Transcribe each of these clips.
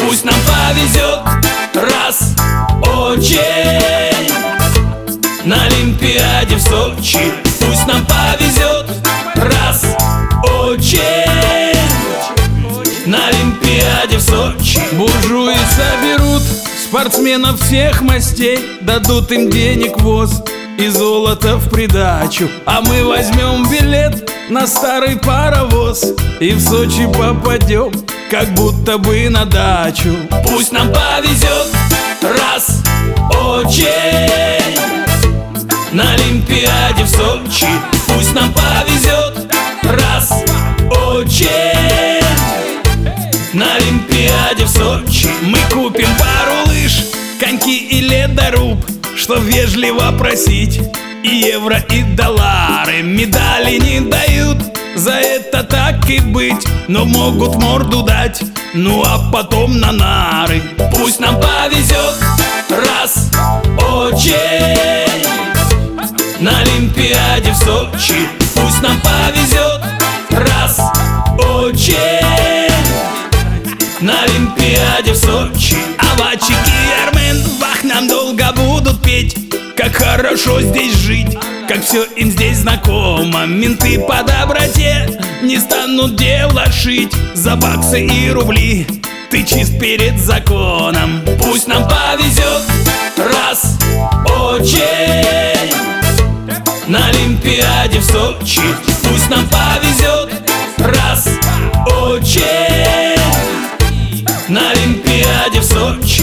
Пусть нам повезет раз очень на Олимпиаде в Сочи. Пусть нам повезет раз очень на Олимпиаде в Сочи. Буржуи соберут спортсменов всех мастей, дадут им денег воз и золото в придачу. А мы возьмем билет на старый паровоз и в Сочи попадем, как будто бы на дачу. Пусть нам повезет раз очень на Олимпиаде в Сочи. Пусть нам повезет раз очень на Олимпиаде в Сочи. Мы купим пару лыж, коньки и ледоруб, чтоб вежливо просить и евро, и доллары. Медали не дают, за это так и быть, но могут морду дать, ну а потом на нары. Пусть нам повезет раз очень на Олимпиаде в Сочи. Пусть нам повезет раз очень на Олимпиаде в Сочи. Авачик и Армен вах нам долго будут петь, как хорошо здесь жить, как все им здесь знакомо. Менты по доброте не станут дело шить, за баксы и рубли ты чист перед законом. Пусть нам повезет раз очень на Олимпиаде в Сочи. Пусть нам повезет раз очень на Олимпиаде в Сочи.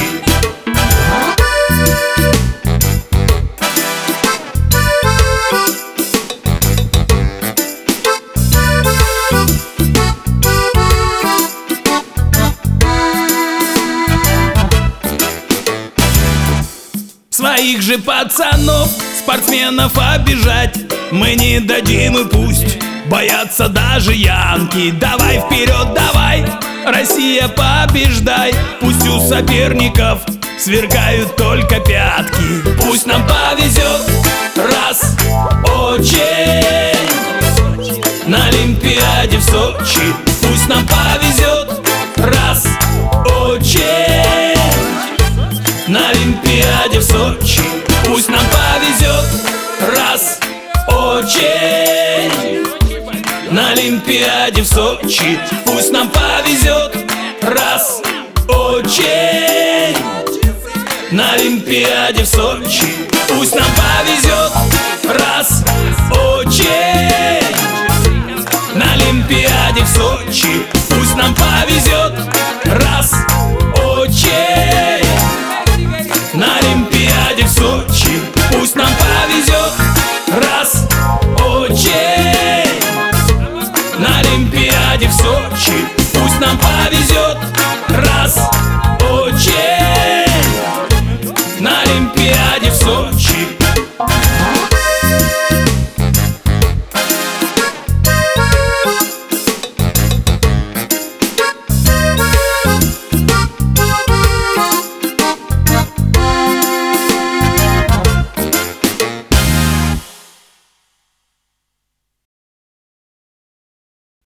Своих же пацанов, спортсменов обижать мы не дадим, и пусть боятся даже янки. Давай вперед, давай, Россия, побеждай. Пусть у соперников сверкают только пятки. Пусть нам повезет раз очень на Олимпиаде в Сочи. Пусть нам повезет раз очень на Олимпиаде в Сочи. Пусть нам повезет раз очень на Олимпиаде в Сочи. Пусть нам повезет раз очень на Олимпиаде в Сочи. Пусть нам повезет раз очень на Олимпиаде в Сочи. Пусть нам повезет раз очень на Олимпиаде в Сочи. Пусть нам повезет раз очень на Олимпиаде в Сочи. Пусть нам повезет раз